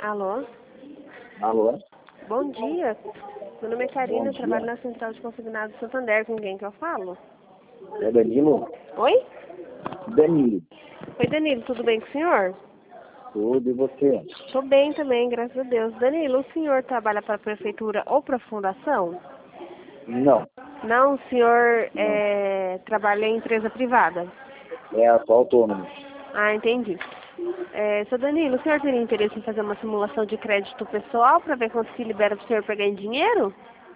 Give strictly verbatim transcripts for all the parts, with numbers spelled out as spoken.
Alô? Alô? Bom dia. Meu nome é Karina, Bom eu trabalho dia. na Central de Consignados Santander. Com quem que eu falo? É Danilo? Oi? Danilo. Oi, Danilo, tudo bem com o senhor? Tudo e você? Tô bem também, graças a Deus. Danilo, o senhor trabalha para a prefeitura ou para a fundação? Não, Não, o senhor não. é, trabalha em empresa privada? É, só autônomo. Ah, entendi. É, seu Danilo, o senhor teria interesse em fazer uma simulação de crédito pessoal para ver quanto que libera para o senhor pegar em dinheiro?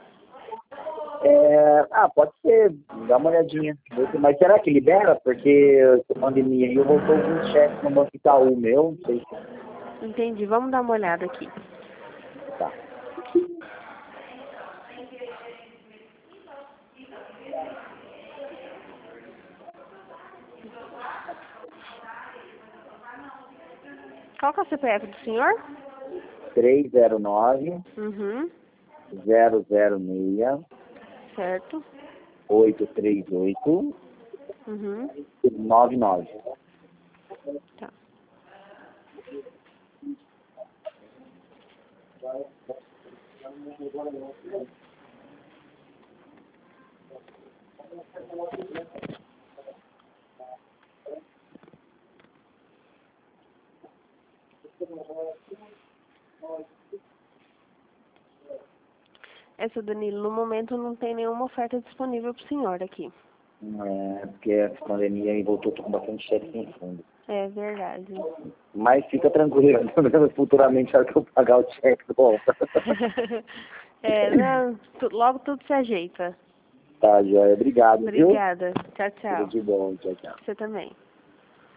É, ah, pode ser. Dá uma olhadinha. Mas será que libera? Porque a pandemia aí voltou alguns cheques no Banco Itaú meu. Não sei se... Entendi, vamos dar uma olhada aqui. Tá. Qual que é o C P F do senhor? três zero nove, Uhum, zero zero seis, certo. oito três oito, Uhum, nove nove. tá. É, seu Danilo, no momento não tem nenhuma oferta disponível para o senhor aqui. É, porque a pandemia aí voltou com bastante cheque sem fundo. É verdade. Mas fica tranquilo, futuramente a hora que eu pagar o cheque volta. É, não, tu- logo tudo se ajeita. Tá, joia. Obrigado, viu? Obrigada. Tchau, Tudo tchau. de bom. Tchau, tchau. Você também.